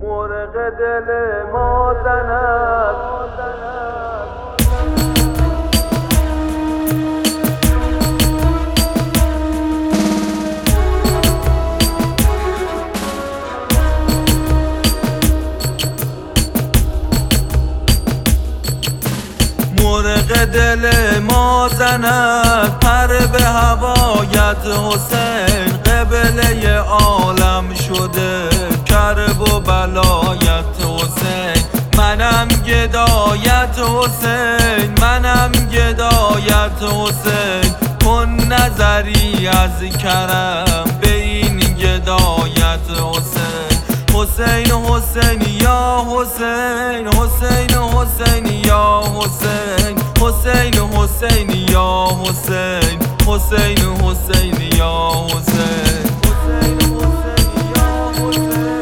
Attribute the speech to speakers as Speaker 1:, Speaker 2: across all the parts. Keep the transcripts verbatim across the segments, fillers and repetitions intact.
Speaker 1: مرغ دل ما زند. مرغ دل ما زند پر به هوایت حسین، قبله عالم شده کرب و بلایت حسین. منم گدایت حسین، منم گدایت حسین. کن نظری از کرم به این گدایت حسین. حسین حسین یا حسین، حسین حسین یا حسین. حسین حسین یا حسین، حسین حسین یا حسین. حسین حسین یا حسین.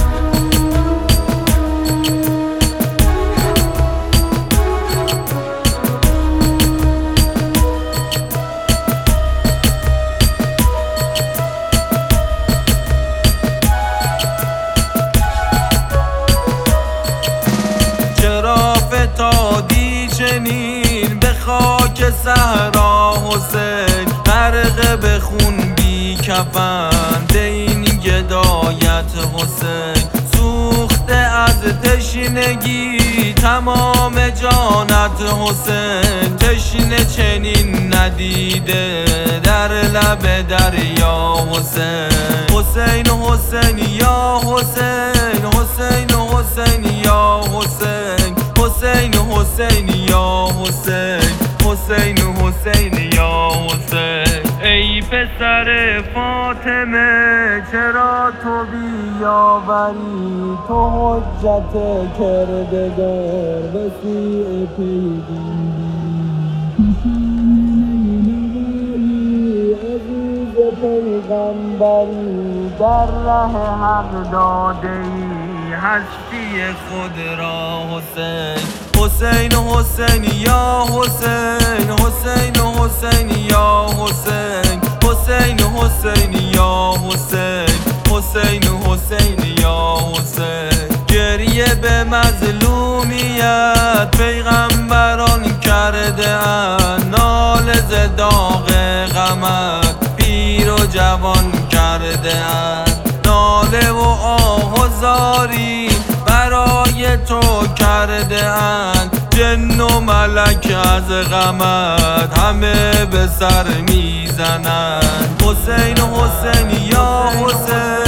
Speaker 1: چرا فتادی چنین به خاک صحرا حسین؟ غرق به خون بی کفن به این گدایت حسین. سوخته از تشنگی تمام جانت حسین. تشنه چنین ندیده در لب دریا حسین. حسین حسین یا حسین، حسین حسین یا حسین. حسین حسین یا حسین، حسین حسین یا حسین. ای پسر فاطمه چرا تو بیاوری؟ تو حجت کردگار وسیع پیگیری. عزیز پیغمبری در ره حق داده ای هستی خود را حسین. حسین حسین یا حسین، حسین حسین یا حسین. حسین حسین یا حسین، حسین حسین یا حسین. گریه به مظلومیت پیغمبران کرده اند. ناله ز داغ غمت پیر و جوان کرده اند. ناله و آه و زاری برای تو کرده اند. جن و ملک از غمت همه به سر میزنند. حسین حسین یا حسین.